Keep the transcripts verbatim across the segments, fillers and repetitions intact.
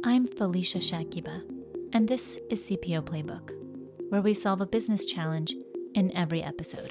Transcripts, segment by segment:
I'm Felicia Shakiba, and this is C P O Playbook, where we solve a business challenge in every episode.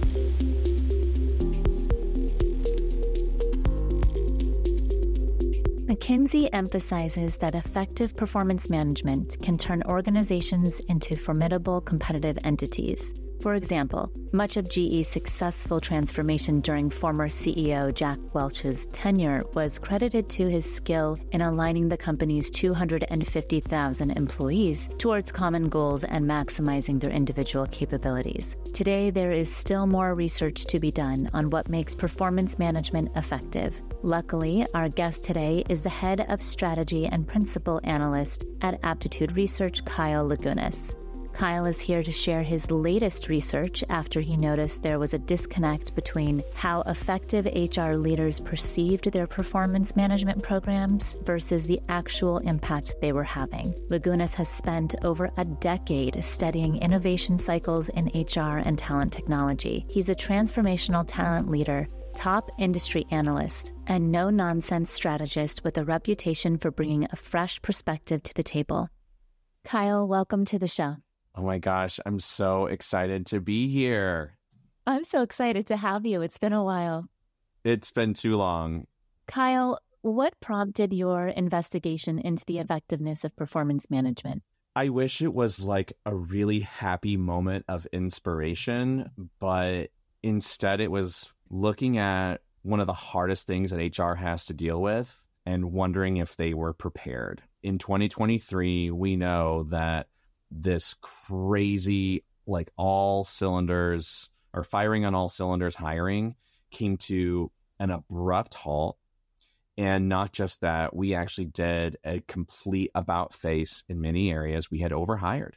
McKinsey emphasizes that effective performance management can turn organizations into formidable competitive entities. For example, much of G E's successful transformation during former C E O Jack Welch's tenure was credited to his skill in aligning the company's two hundred fifty thousand employees towards common goals and maximizing their individual capabilities. Today, there is still more research to be done on what makes performance management effective. Luckily, our guest today is the head of strategy and principal analyst at Aptitude Research, Kyle Lagunas. Kyle is here to share his latest research after he noticed there was a disconnect between how effective H R leaders perceived their performance management programs versus the actual impact they were having. Lagunas has spent over a decade studying innovation cycles in H R and talent technology. He's a transformational talent leader, top industry analyst, and no-nonsense strategist with a reputation for bringing a fresh perspective to the table. Kyle, welcome to the show. Oh my gosh, I'm so excited to be here. I'm so excited to have you. It's been a while. It's been too long. Kyle, what prompted your investigation into the effectiveness of performance management? I wish it was like a really happy moment of inspiration, but instead it was looking at one of the hardest things that H R has to deal with and wondering if they were prepared. In twenty twenty-three, we know that this crazy, like all cylinders or firing on all cylinders hiring came to an abrupt halt. And not just that, we actually did a complete about face in many areas. We had overhired.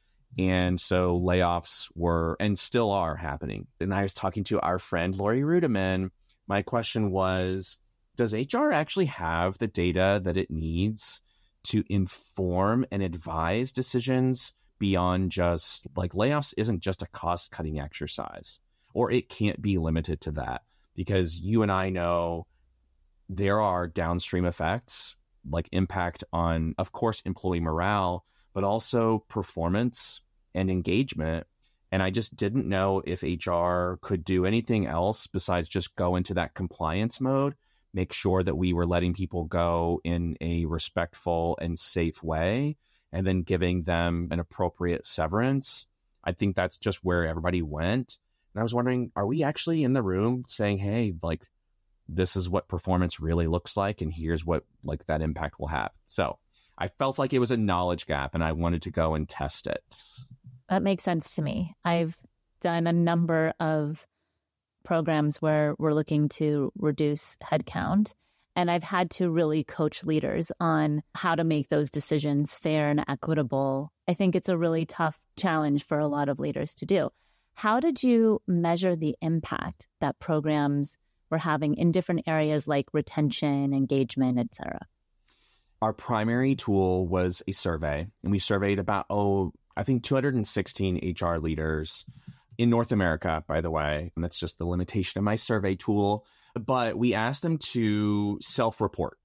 And so layoffs were and still are happening. And I was talking to our friend Lori Rudiman. My question was, does H R actually have the data that it needs to inform and advise decisions beyond just like layoffs isn't just a cost cutting exercise, or it can't be limited to that, because you and I know there are downstream effects like impact on, of course, employee morale, but also performance and engagement. And I just didn't know if H R could do anything else besides just go into that compliance mode, make sure that we were letting people go in a respectful and safe way, and then giving them an appropriate severance. I think that's just where everybody went. And I was wondering, are we actually in the room saying, hey, like, this is what performance really looks like, and here's what like that impact will have? So I felt like it was a knowledge gap, and I wanted to go and test it. That makes sense to me. I've done a number of programs where we're looking to reduce headcount. And I've had to really coach leaders on how to make those decisions fair and equitable. I think it's a really tough challenge for a lot of leaders to do. How did you measure the impact that programs were having in different areas like retention, engagement, et cetera? Our primary tool was a survey, and we surveyed about, oh, I think two hundred sixteen H R leaders in North America, by the way. And that's just the limitation of my survey tool. But we asked them to self-report,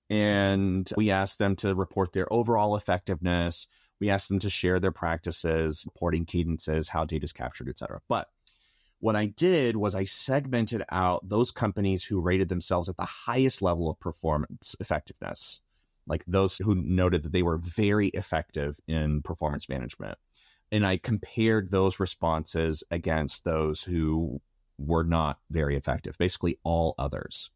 and we asked them to report their overall effectiveness. We asked them to share their practices, reporting cadences, how data is captured, et cetera. But what I did was I segmented out those companies who rated themselves at the highest level of performance effectiveness, like those who noted that they were very effective in performance management. And I compared those responses against those who were not very effective, basically all others.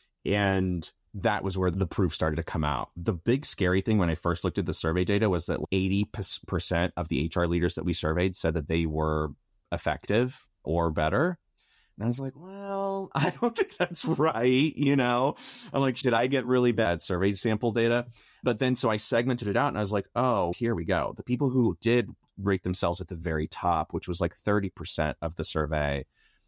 And that was where the proof started to come out. The big scary thing when I first looked at the survey data was that eighty percent of the H R leaders that we surveyed said that they were effective or better. And I was like, well, I don't think that's right. You know, I'm like, did I get really bad survey sample data? But then so I segmented it out, and I was like, oh, here we go. The people who did rate themselves at the very top, which was like thirty percent of the survey,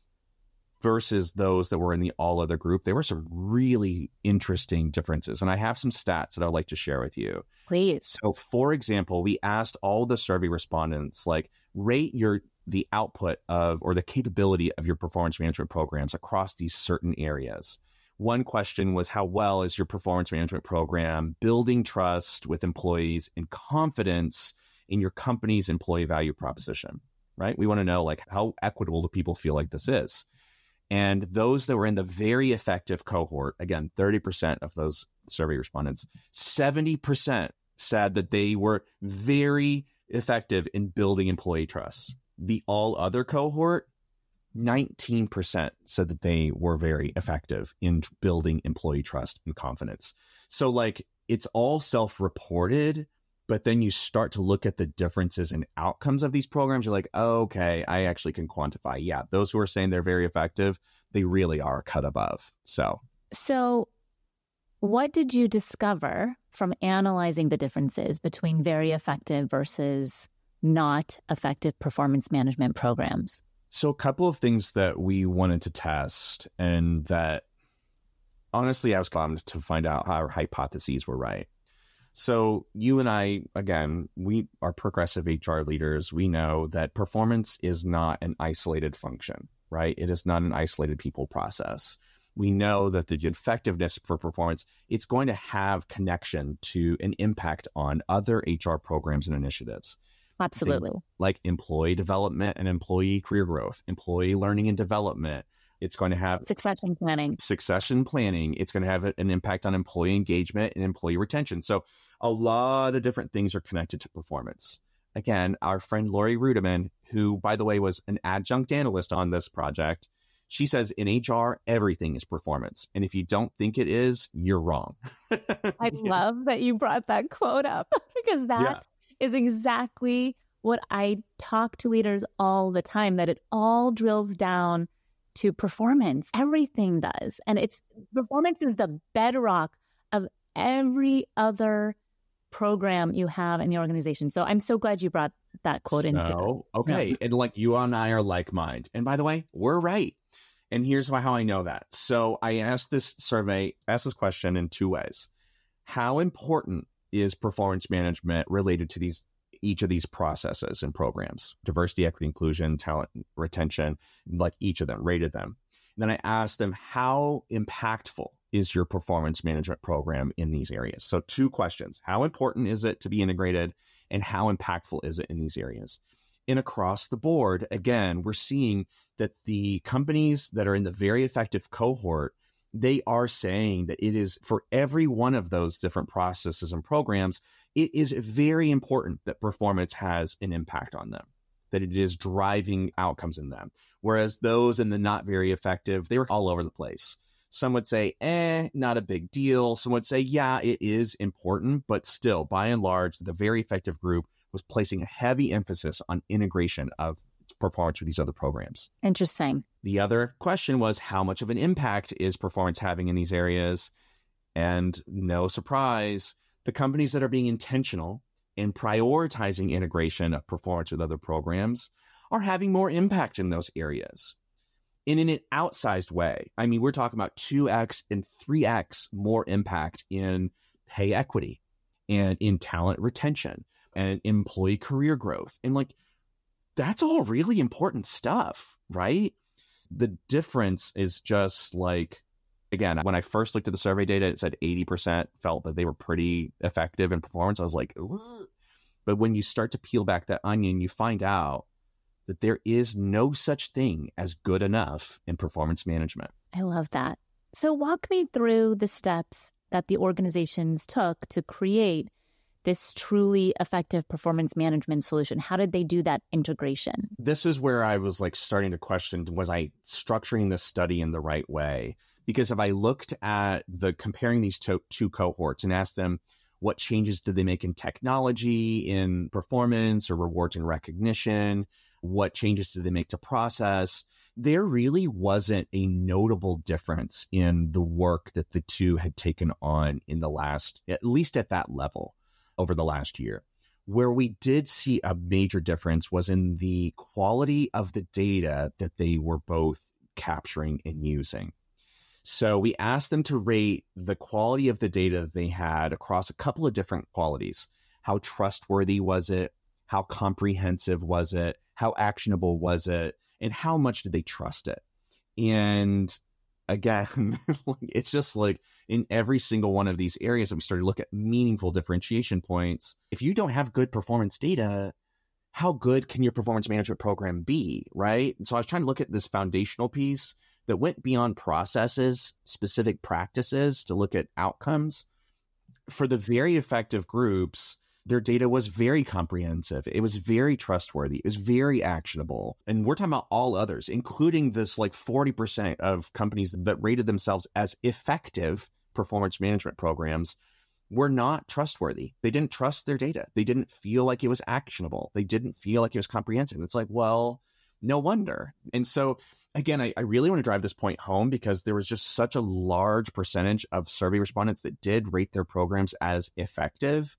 versus those that were in the all other group, there were some really interesting differences. And I have some stats that I'd like to share with you. Please. So for example, we asked all the survey respondents, like, rate your the output of or the capability of your performance management programs across these certain areas. One question was, how well is your performance management program building trust with employees and confidence in your company's employee value proposition, right? We want to know, like, how equitable do people feel like this is? And those that were in the very effective cohort, again, thirty percent of those survey respondents, seventy percent said that they were very effective in building employee trust. The all other cohort, nineteen percent said that they were very effective in building employee trust and confidence. So like, it's all self-reported, but then you start to look at the differences in outcomes of these programs. You're like, oh, okay, I actually can quantify. Yeah, those who are saying they're very effective, they really are a cut above. So, so what did you discover from analyzing the differences between very effective versus not effective performance management programs? So a couple of things that we wanted to test, and that honestly, I was bummed to find out how our hypotheses were right. So you and I, again, we are progressive H R leaders. We know that performance is not an isolated function, right? It is not an isolated people process. We know that the effectiveness for performance, it's going to have connection to an impact on other H R programs and initiatives. Absolutely. Things like employee development and employee career growth, employee learning and development. It's going to have succession planning. Succession planning. It's going to have an impact on employee engagement and employee retention. So a lot of different things are connected to performance. Again, our friend Lori Rudiman, who, by the way, was an adjunct analyst on this project, she says in H R, everything is performance. And if you don't think it is, you're wrong. I love that you brought that quote up, because that yeah. is exactly what I talk to leaders all the time, that it all drills down to performance. Everything does. And it's performance is the bedrock of every other program you have in the organization. So I'm so glad you brought that quote so, in. Oh, okay. Yeah. And like, you and I are like mind. And by the way, we're right. And here's why, how I know that. So I asked this survey, asked this question in two ways. How important is performance management related to these each of these processes and programs? Diversity, equity, inclusion, talent, retention, like each of them, rated them. And then I asked them, how impactful is your performance management program in these areas? So two questions. How important is it to be integrated, and how impactful is it in these areas? And across the board, again, we're seeing that the companies that are in the very effective cohort, they are saying that it is, for every one of those different processes and programs, it is very important that performance has an impact on them, that it is driving outcomes in them. Whereas those in the not very effective, they were all over the place. Some would say, eh, not a big deal. Some would say, yeah, it is important, but still, by and large, the very effective group was placing a heavy emphasis on integration of performance with these other programs. Interesting. The other question was, how much of an impact is performance having in these areas? And no surprise, the companies that are being intentional in prioritizing integration of performance with other programs are having more impact in those areas. And in an outsized way. I mean, we're talking about two X and three X more impact in pay equity and in talent retention and employee career growth. And like, that's all really important stuff, right? The difference is just like, again, when I first looked at the survey data, it said eighty percent felt that they were pretty effective in performance. I was like, ugh. But when you start to peel back that onion, you find out that there is no such thing as good enough in performance management. I love that. So walk me through the steps that the organizations took to create this truly effective performance management solution. How did they do that integration? This is where I was like starting to question, was I structuring this study in the right way? Because if I looked at the comparing these two, two cohorts and asked them, what changes did they make in technology, in performance or rewards and recognition? What changes did they make to process? There really wasn't a notable difference in the work that the two had taken on in the last, at least at that level, over the last year. Where we did see a major difference was in the quality of the data that they were both capturing and using. So we asked them to rate the quality of the data that they had across a couple of different qualities. How trustworthy was it? How comprehensive was it? How actionable was it? And how much did they trust it? And again, it's just like in every single one of these areas that we started to look at meaningful differentiation points. If you don't have good performance data, how good can your performance management program be, right? And so I was trying to look at this foundational piece that went beyond processes, specific practices to look at outcomes. For the very effective groups, their data was very comprehensive. It was very trustworthy. It was very actionable. And we're talking about all others, including this like forty percent of companies that rated themselves as effective performance management programs were not trustworthy. They didn't trust their data. They didn't feel like it was actionable. They didn't feel like it was comprehensive. It's like, well, no wonder. And so again, I, I really want to drive this point home because there was just such a large percentage of survey respondents that did rate their programs as effective.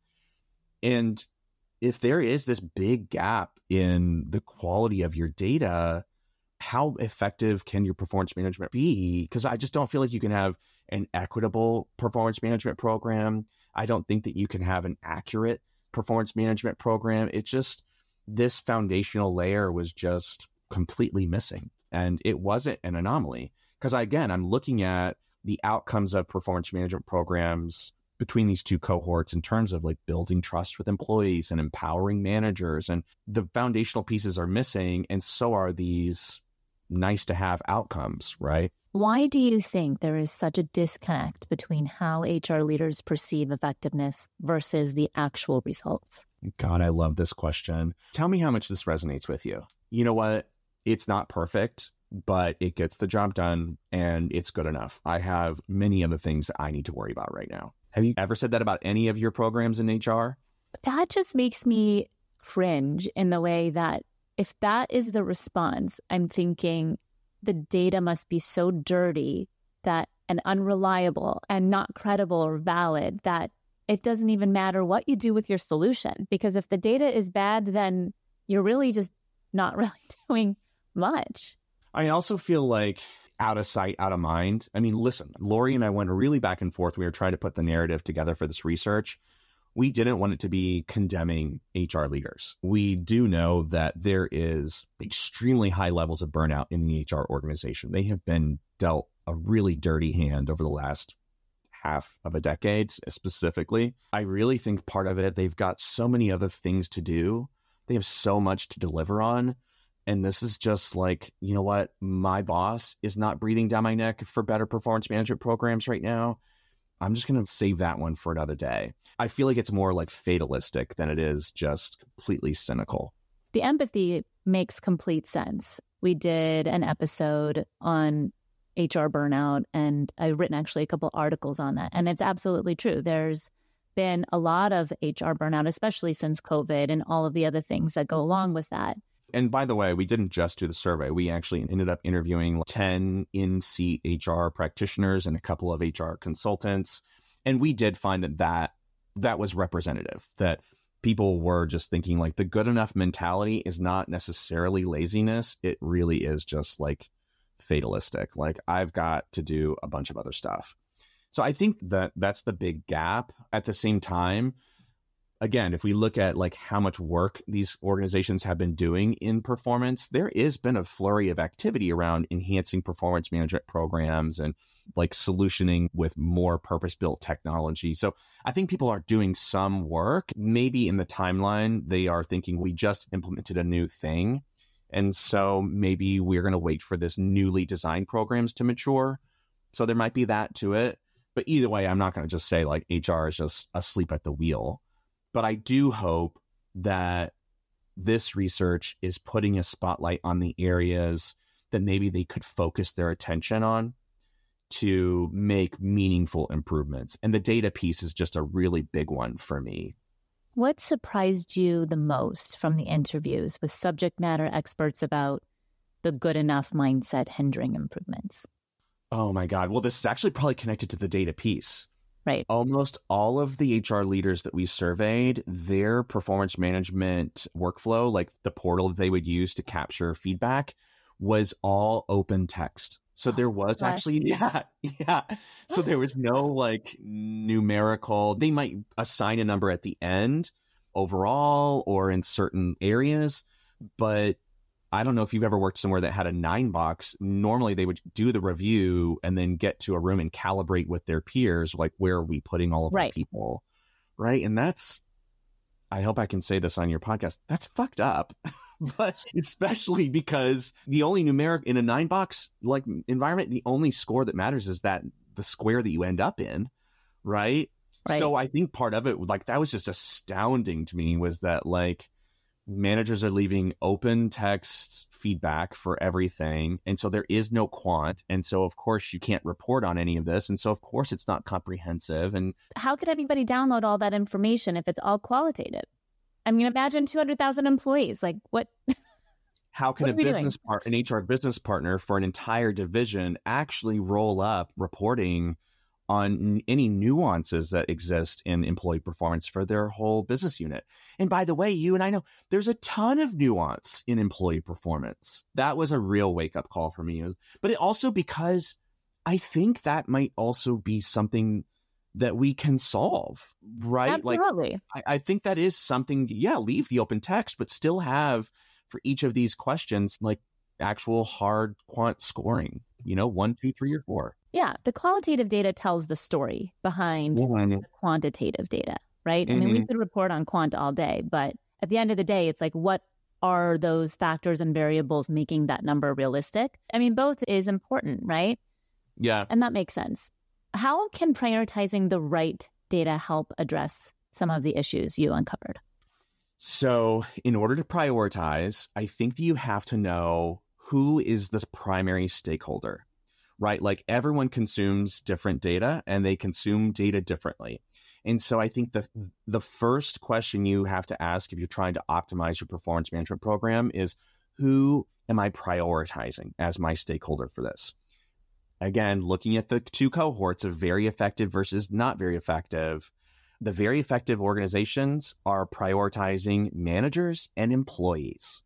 And if there is this big gap in the quality of your data, how effective can your performance management be? Because I just don't feel like you can have an equitable performance management program. I don't think that you can have an accurate performance management program. It's just, this foundational layer was just completely missing. And it wasn't an anomaly. Because again, I'm looking at the outcomes of performance management programs between these two cohorts in terms of like building trust with employees and empowering managers. And the foundational pieces are missing. And so are these nice to have outcomes, right? Why do you think there is such a disconnect between how H R leaders perceive effectiveness versus the actual results? God, I love this question. Tell me how much this resonates with you. You know what? It's not perfect, but it gets the job done and it's good enough. I have many other things that I need to worry about right now. Have you ever said that about any of your programs in H R? That just makes me cringe in the way that if that is the response, I'm thinking the data must be so dirty that and unreliable and not credible or valid that it doesn't even matter what you do with your solution. Because if the data is bad, then you're really just not really doing much. I also feel like out of sight, out of mind. I mean, listen, Lori and I went really back and forth. We were trying to put the narrative together for this research. We didn't want it to be condemning H R leaders. We do know that there is extremely high levels of burnout in the H R organization. They have been dealt a really dirty hand over the last half of a decade specifically. I really think part of it, they've got so many other things to do. They have so much to deliver on. And this is just like, you know what? My boss is not breathing down my neck for better performance management programs right now. I'm just going to save that one for another day. I feel like it's more like fatalistic than it is just completely cynical. The empathy makes complete sense. We did an episode on H R burnout, and I've written actually a couple articles on that. And it's absolutely true. There's been a lot of H R burnout, especially since COVID and all of the other things that go along with that. And by the way, we didn't just do the survey. We actually ended up interviewing ten in-seat H R practitioners and a couple of H R consultants. And we did find that that, that was representative, that people were just thinking like the good enough mentality is not necessarily laziness. It really is just like fatalistic. Like I've got to do a bunch of other stuff. So I think that that's the big gap. At the same time, again, if we look at like how much work these organizations have been doing in performance, there has been a flurry of activity around enhancing performance management programs and like solutioning with more purpose-built technology. So I think people are doing some work. Maybe in the timeline, they are thinking we just implemented a new thing. And so maybe we're going to wait for this newly designed programs to mature. So there might be that to it. But either way, I'm not going to just say like H R is just asleep at the wheel. But I do hope that this research is putting a spotlight on the areas that maybe they could focus their attention on to make meaningful improvements. And the data piece is just a really big one for me. What surprised you the most from the interviews with subject matter experts about the good enough mindset hindering improvements? Oh my God. Well, this is actually probably connected to the data piece. Right. Almost all of the H R leaders that we surveyed, their performance management workflow, like the portal that they would use to capture feedback, was all open text. So there was actually, yeah, yeah. So there was no like numerical, they might assign a number at the end overall or in certain areas, but I don't know if you've ever worked somewhere that had a nine box. Normally they would do the review and then get to a room and calibrate with their peers, like, where are we putting all of right. our people? Right. And that's, I hope I can say this on your podcast, that's fucked up. But especially because the only numeric in a nine box like environment, the only score that matters is that the square that you end up in. Right. Right. So I think part of it, like, that was just astounding to me, was that, like, managers are leaving open text feedback for everything. And so there is no quant. And so, of course, you can't report on any of this. And so, of course, it's not comprehensive. And how could anybody download all that information if it's all qualitative? I mean, imagine two hundred thousand employees. Like, what? How can a business part, an H R business partner for an entire division actually roll up reporting on any nuances that exist in employee performance for their whole business unit? And by the way, you and I know there's a ton of nuance in employee performance. That was a real wake-up call for me. But it also, because I think that might also be something that we can solve, right? Absolutely. Like, I, I think that is something, yeah, leave the open text, but still have for each of these questions, like, actual hard quant scoring, you know, one, two, three, or four. Yeah, the qualitative data tells the story behind yeah. the quantitative data, right? Mm-hmm. I mean, we could report on quant all day, but at the end of the day, it's like, what are those factors and variables making that number realistic? I mean, both is important, right? Yeah. And that makes sense. How can prioritizing the right data help address some of the issues you uncovered? So in order to prioritize, I think that you have to know who is this primary stakeholder, right? Like, everyone consumes different data and they consume data differently. And so I think the the first question you have to ask if you're trying to optimize your performance management program is, who am I prioritizing as my stakeholder for this? Again, looking at the two cohorts of very effective versus not very effective, the very effective organizations are prioritizing managers and employees.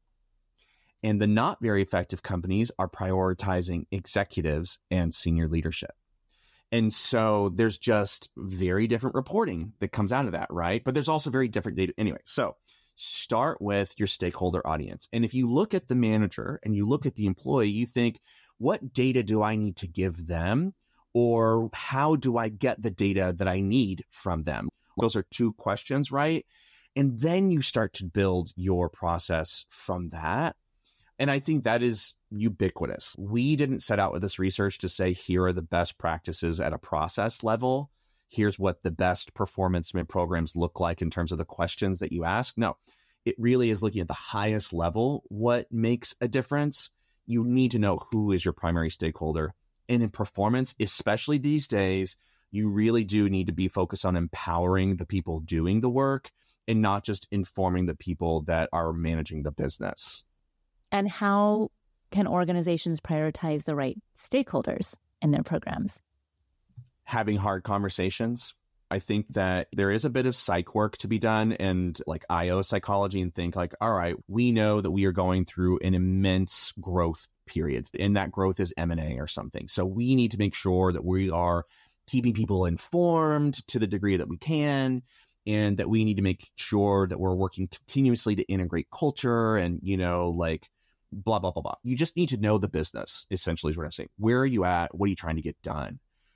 And the not very effective companies are prioritizing executives and senior leadership. And so there's just very different reporting that comes out of that, right? But there's also very different data. Anyway, so start with your stakeholder audience. And if you look at the manager and you look at the employee, you think, what data do I need to give them? Or how do I get the data that I need from them? Those are two questions, right? And then you start to build your process from that. And I think that is ubiquitous. We didn't set out with this research to say, here are the best practices at a process level. Here's what the best performance programs look like in terms of the questions that you ask. No, it really is looking at the highest level. What makes a difference? You need to know who is your primary stakeholder. And in performance, especially these days, you really do need to be focused on empowering the people doing the work and not just informing the people that are managing the business. And how can organizations prioritize the right stakeholders in their programs? Having hard conversations. I think that there is a bit of psych work to be done and like I O psychology, and think like, all right, we know that we are going through an immense growth period, and that growth is M and A or something. So we need to make sure that we are keeping people informed to the degree that we can, and that we need to make sure that we're working continuously to integrate culture and, you know, like blah, blah, blah, blah. You just need to know the business, essentially, is what I'm saying. Where are you at? What are you trying to get done?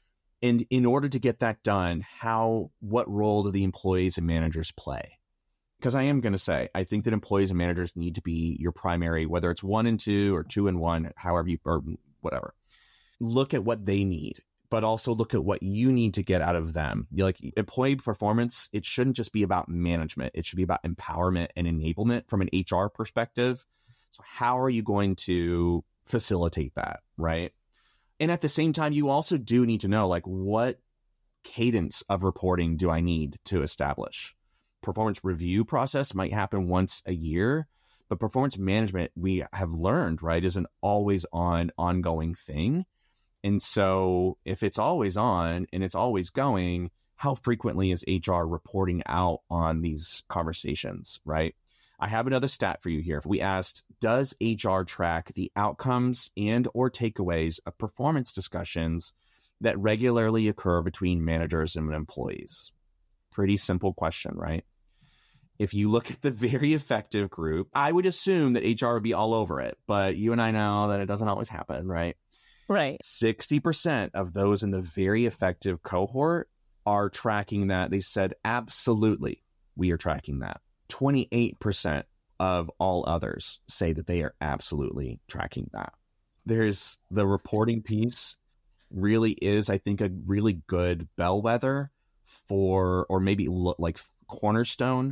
And in order to get that done, how, what role do the employees and managers play? Because I am going to say, I think that employees and managers need to be your primary, whether it's one and two or two and one, however you, or whatever. Look at what they need, but also look at what you need to get out of them. Like, employee performance, it shouldn't just be about management. It should be about empowerment and enablement from an H R perspective. So how are you going to facilitate that, right? And at the same time, you also do need to know, like, what cadence of reporting do I need to establish? Performance review process might happen once a year, but performance management, we have learned, right, is an always on, ongoing thing. And so if it's always on and it's always going, how frequently is H R reporting out on these conversations, right? I have another stat for you here. We asked, does H R track the outcomes and or takeaways of performance discussions that regularly occur between managers and employees? Pretty simple question, right? If you look at the very effective group, I would assume that H R would be all over it, but you and I know that it doesn't always happen, right? Right. sixty percent of those in the very effective cohort are tracking that. They said, absolutely, we are tracking that. twenty-eight percent of all others say that they are absolutely tracking that. There's the reporting piece really is, I think, a really good bellwether for, or maybe lo- like cornerstone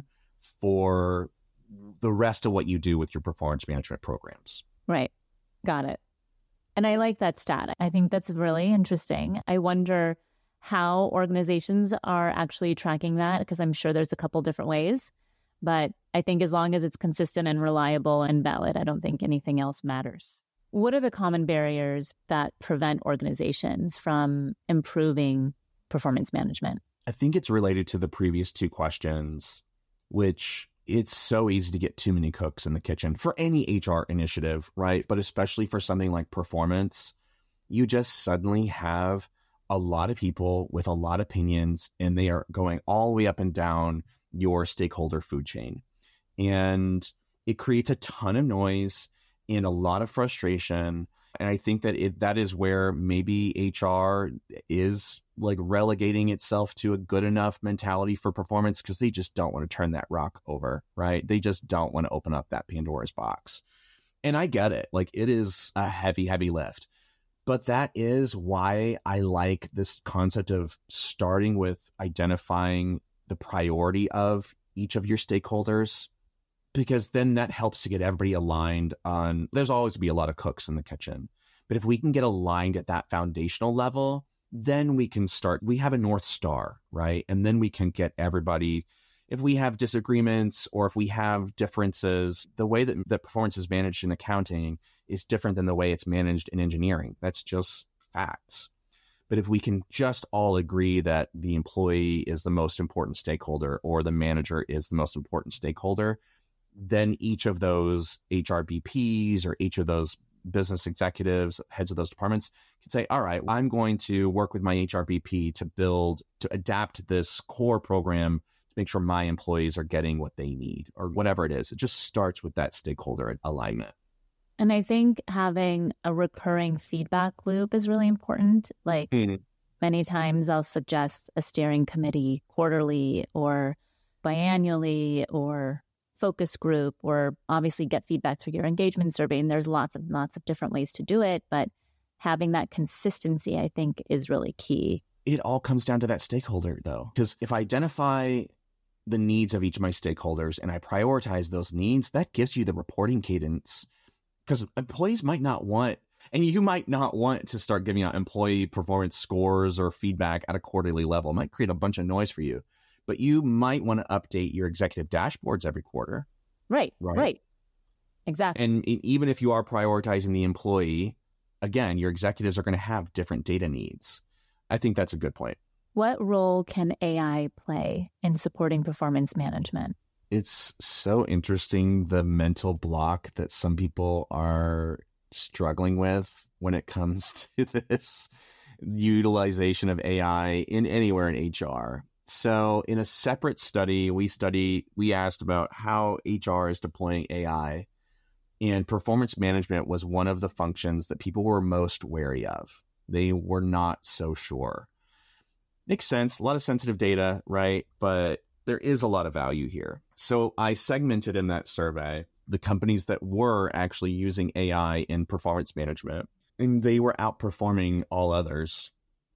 for the rest of what you do with your performance management programs. Right. Got it. And I like that stat. I think that's really interesting. I wonder how organizations are actually tracking that, because I'm sure there's a couple different ways. But I think as long as it's consistent and reliable and valid, I don't think anything else matters. What are the common barriers that prevent organizations from improving performance management? I think it's related to the previous two questions, which it's so easy to get too many cooks in the kitchen for any H R initiative, right? But especially for something like performance, you just suddenly have a lot of people with a lot of opinions, and they are going all the way up and down your stakeholder food chain. And it creates a ton of noise and a lot of frustration. And I think that it that is where maybe H R is like relegating itself to a good enough mentality for performance, because they just don't want to turn that rock over, right? They just don't want to open up that Pandora's box. And I get it. Like, it is a heavy, heavy lift. But that is why I like this concept of starting with identifying the priority of each of your stakeholders, because then that helps to get everybody aligned on, there's always be a lot of cooks in the kitchen. But if we can get aligned at that foundational level, then we can start, we have a North Star, right? And then we can get everybody, if we have disagreements or if we have differences, the way that, that performance is managed in accounting is different than the way it's managed in engineering. That's just facts. But if we can just all agree that the employee is the most important stakeholder or the manager is the most important stakeholder, then each of those H R B Ps or each of those business executives, heads of those departments, can say, all right, I'm going to work with my H R B P to build, to adapt this core program to make sure my employees are getting what they need, or whatever it is. It just starts with that stakeholder alignment. And I think having a recurring feedback loop is really important. Like mm-hmm. many times I'll suggest a steering committee quarterly or biannually or focus group, or obviously get feedback through your engagement survey. And there's lots of lots of different ways to do it. But having that consistency, I think, is really key. It all comes down to that stakeholder, though, because if I identify the needs of each of my stakeholders and I prioritize those needs, that gives you the reporting cadence. Because employees might not want, and you might not want to start giving out employee performance scores or feedback at a quarterly level. It might create a bunch of noise for you. But you might want to update your executive dashboards every quarter. Right, right, right. Exactly. And even if you are prioritizing the employee, again, your executives are going to have different data needs. I think that's a good point. What role can A I play in supporting performance management? It's so interesting, the mental block that some people are struggling with when it comes to this utilization of A I in anywhere in H R. So in a separate study, we study, we asked about how H R is deploying A I, and performance management was one of the functions that people were most wary of. They were not so sure. Makes sense. A lot of sensitive data, right? But there is a lot of value here. So I segmented in that survey the companies that were actually using A I in performance management, and they were outperforming all others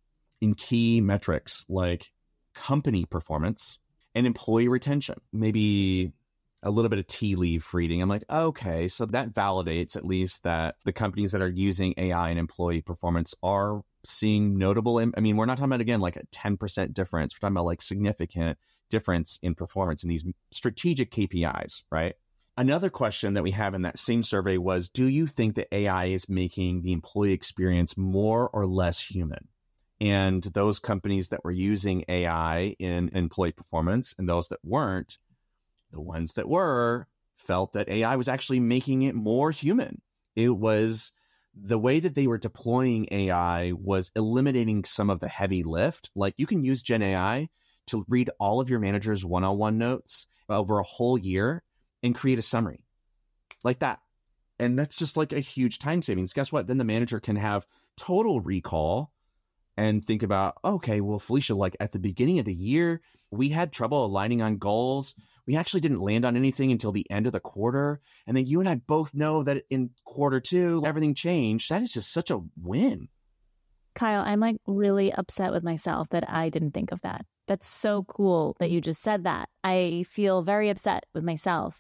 in key metrics like company performance and employee retention. Maybe a little bit of tea leaf reading. I'm like, okay, so that validates at least that the companies that are using A I and employee performance are seeing notable. I mean, we're not talking about, again, like a ten percent difference. We're talking about like significant difference in performance in these strategic K P Is, right? Another question that we have in that same survey was, do you think that A I is making the employee experience more or less human? And those companies that were using A I in employee performance and those that weren't, the ones that were felt that A I was actually making it more human. It was the way that they were deploying A I was eliminating some of the heavy lift. Like, you can use Gen A I to read all of your manager's one-on-one notes over a whole year and create a summary like that. And that's just like a huge time savings. Guess what? Then the manager can have total recall and think about, okay, well, Felicia, like at the beginning of the year, we had trouble aligning on goals. We actually didn't land on anything until the end of the quarter. And then you and I both know that in quarter two, everything changed. That is just such a win. Kyle, I'm like really upset with myself that I didn't think of that. That's so cool that you just said that. I feel very upset with myself.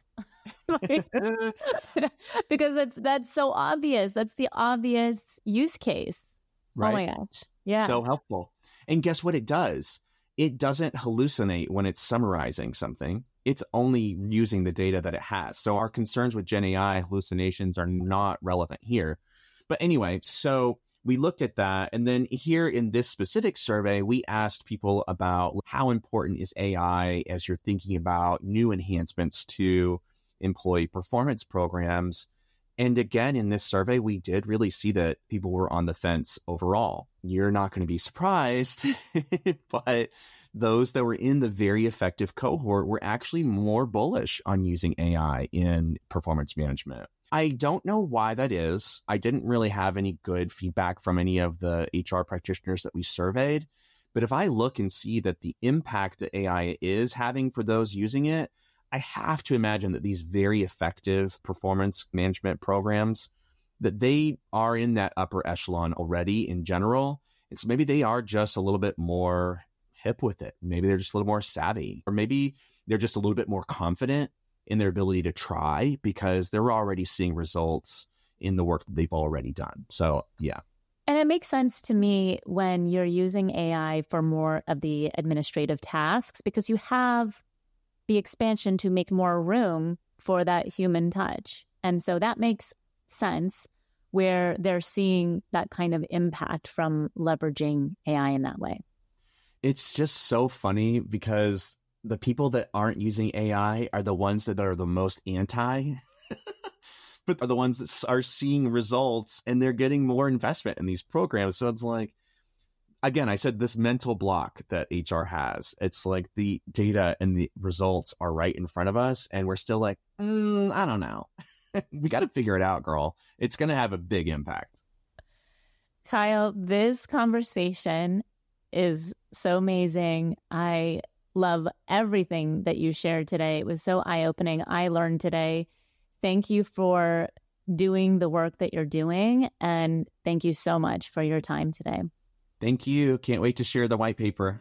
Because that's that's so obvious. That's the obvious use case. Right? Oh my gosh. Yeah. So helpful. And guess what it does? It doesn't hallucinate when it's summarizing something. It's only using the data that it has. So our concerns with Gen A I hallucinations are not relevant here. But anyway, so we looked at that. And then here in this specific survey, we asked people about how important is A I as you're thinking about new enhancements to employee performance programs. And again, in this survey, we did really see that people were on the fence overall. You're not going to be surprised, but those that were in the very effective cohort were actually more bullish on using A I in performance management. I don't know why that is. I didn't really have any good feedback from any of the H R practitioners that we surveyed. But if I look and see that the impact that A I is having for those using it, I have to imagine that these very effective performance management programs, that they are in that upper echelon already in general. And so maybe they are just a little bit more hip with it. Maybe they're just a little more savvy, or maybe they're just a little bit more confident in their ability to try because they're already seeing results in the work that they've already done. So, yeah. And it makes sense to me when you're using A I for more of the administrative tasks, because you have the expansion to make more room for that human touch. And so that makes sense where they're seeing that kind of impact from leveraging A I in that way. It's just so funny because the people that aren't using A I are the ones that are the most anti, but are the ones that are seeing results and they're getting more investment in these programs. So it's like, again, I said this mental block that H R has. It's like the data and the results are right in front of us. And we're still like, mm, I don't know. We got to figure it out, girl. It's going to have a big impact. Kyle, this conversation is so amazing. I love everything that you shared today. It was so eye-opening. I learned today. Thank you for doing the work that you're doing. And thank you so much for your time today. Thank you. Can't wait to share the white paper.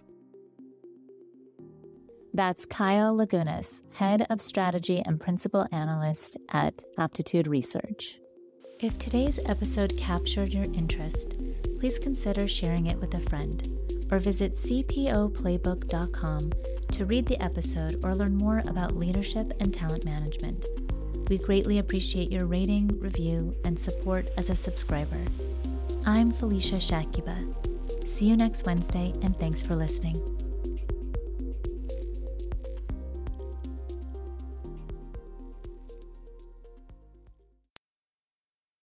That's Kyle Lagunas, Head of Strategy and Principal Analyst at Aptitude Research. If today's episode captured your interest, please consider sharing it with a friend or visit c p o playbook dot com to read the episode or learn more about leadership and talent management. We greatly appreciate your rating, review, and support as a subscriber. I'm Felicia Shakiba. See you next Wednesday, and thanks for listening.